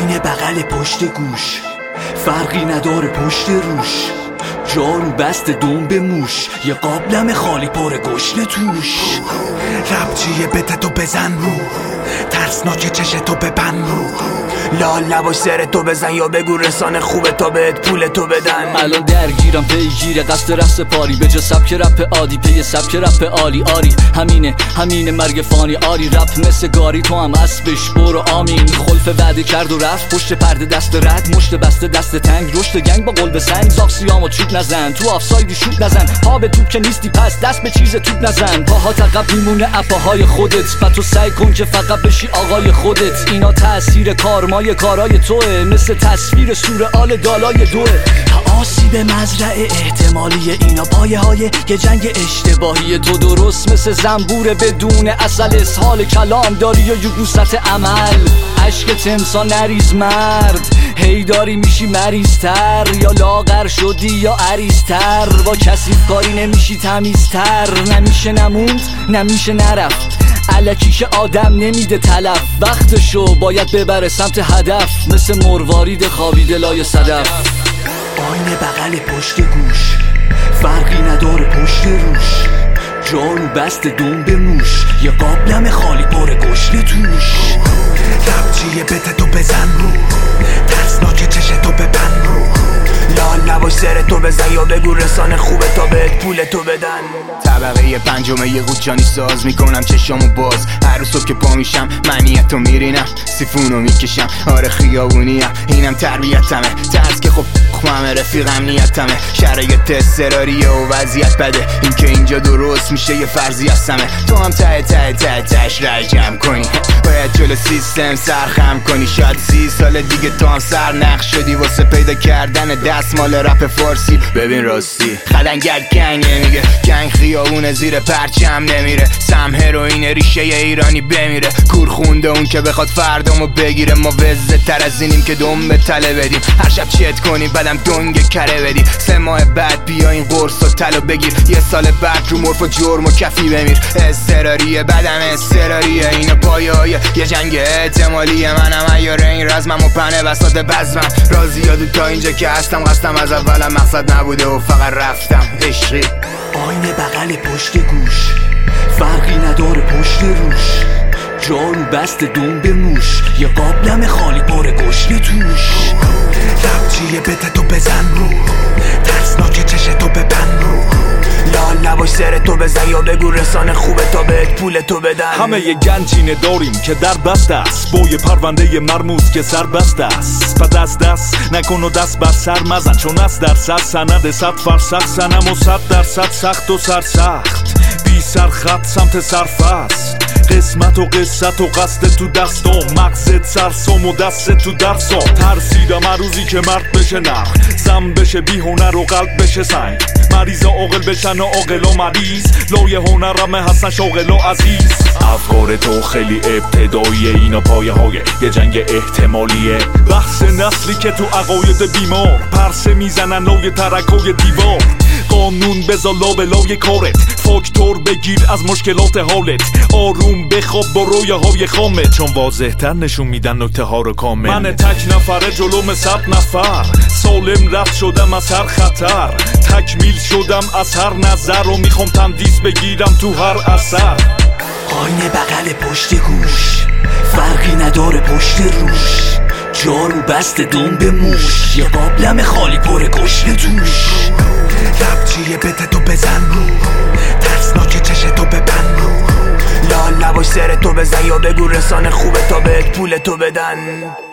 آینه بغل پشت گوش، فرقی نداره پشت روش، جارو بست دون به موش، یه قابلم خالی پر گشنه توش. رب چیه بده تو بزن رو، ترسناکه چشه تو ببند رو، لال نباش سر تو بزن یا بگو رسانه خوبه تا بهت پول تو بدن. الان درگیرم پیگیر قصد رقص پاری، به جا سبک رپ عادی پی سبک رپ عالی. آری همینه مرگ فانی. آری رپ مثل گاری تو هم اسبش برو آمین. خلف وعده کرد و رفت پشت پرده دست رد، مشت بسته دست تنگ، رشد گنگ با قلب سنگ. زاکسیامو چوب نزن تو آفسایدی شوت نزن، پا به توپ که نیستی پس دست به چیز توپ نزن. پاها عقب میمونه اپاهای خودت، پس تو سعی کن که فقط بشی آقای خودت. اینا تأثیر کارمای کارای توه، مثل تصویر سورئال دالای دوه. آسیب مزرعه احتمالی، اینا پایه های یه جنگ اشتباهی. تو درست مثل زنبور بدون اصل، اسهال کلام داری یا یوگوست عمل. عشق تمسا نریز مرد، هی داری میشی مریضتر، یا لاغر شدی یا عریضتر. با کثیف کاری نمیشی تمیزتر، نمیشه نموند نمیشه نرفت، الکی که آدم نمیده تلف. وقتشو باید ببره سمت هدف، مثل مروارید خوابیده لای صدف. آینه بغل پشت گوش، فرقی نداره پشت روش، جارو بست دون به موش، یه قابلم خالی پر گشنه توش. رب چیه بده تو بزن رو، ترسناکه چشه تو ببند رو، لال نباش سر تو بزن یا بگو رسانه خوبه تا بهت پول تو بدن. طبقه پنجمه یه قوچانی ساز میکنم چشامو باز، هر روز صبح که پا میشم منیتو میرینم، سیفونو میکشم. آره خیابونیم اینم تربیتمه، ترس که خب همه رفیقم نیتمه. شرایط اضطراریه و وضعیت بده، این که اینجا درست میشه یه فرضی هستمه. تو هم تهش رای جمع کنی، باید جلو سیستم سرخم کنی. شاید 30 سال دیگه تو هم سرنخ شدی واسه پیدا کردن دستمال رپ فارسی. ببین راستی خدنگک گنگ نمیگه، گنگ خیابون زیر پرچم نمیره. سم هروئین ریشه ایرانی بمیره، کور خونده اون که بخواد فردامو بگیره. ما وزه تر از اینیم که دم به تله بدیم، هر شب چت کنیم بعدم دنگ کره بدیم. 3 ماه بعد بیا این قرص و طلا بگیر، یه سال بعد رو مرف و جرم و کفی بمیر. اضطراریه بدم اضطراریه، اینا پایه‌های یه جنگ احتمالیه. منم عیار این رزمم و پنه بساط بزمم، راضی یادو تا اینجا که هستم. قصدم از اولم مقصد نبوده و فقط رفتم عشقی. آینه بغل پشت گوش، فرقی نداره پشت روش، جارو بست دون به موش، یه قابلم خالی پر گشنه توش. رب چیه بده تو بزن رو، ترسناکه چشه تو ببند رو، لال نباش سر تو بزن یا بگو رسانه خوبه تا بهت پول تو بدن. همه یه گنجینه داریم که در بسته است، با یه پرونده مرموز که سر بسته است. و دست نکن و دست بر سر مزن، چون از درصد سند 100 فرسخ سنم و 100% سخت و سرسخت. بی سر خط سمت سرفست، قسمت و قصت و قصد تو دستم، مغزت سرسام و دست تو درسام. ترسیدم عروضی که مرد بشه نر، زن بشه بی هنر و قلب بشه سنگ. مریض عاقل بشن و عاقل و مریض، لای هنرمه هستن شاغل و عزیز. افکار تو خیلی ابتداییه، اینا پایه های یه جنگ احتمالیه. بحث نسلی که تو عقاید بیمار، پرسه میزنن لای ترکای دیوار. قانون بذار لا لای کارت، فاکتور بگیر از مشکلات حالت. آروم بخواب با رویه های خامه، چون واضح تر نشون میدن نکته ها رو کامل. من تک نفره جلوم 100 نفر، سالم رفت شدم از هر خطر. تکمیل شدم از هر نظر و میخوام تندیس بگیرم تو هر اثر. آینه بغل پشت گوش، فرقی نداره پشت روش، جارو بست دون به موش، یه قابلم خالی پر گشنه توش. رب چیه بده تو بزن رو، ترسناکه چشه تو ببند رو، لال نباش سر تو بزن یا بگو رسانه خوبه تا بهت پول تو بدن.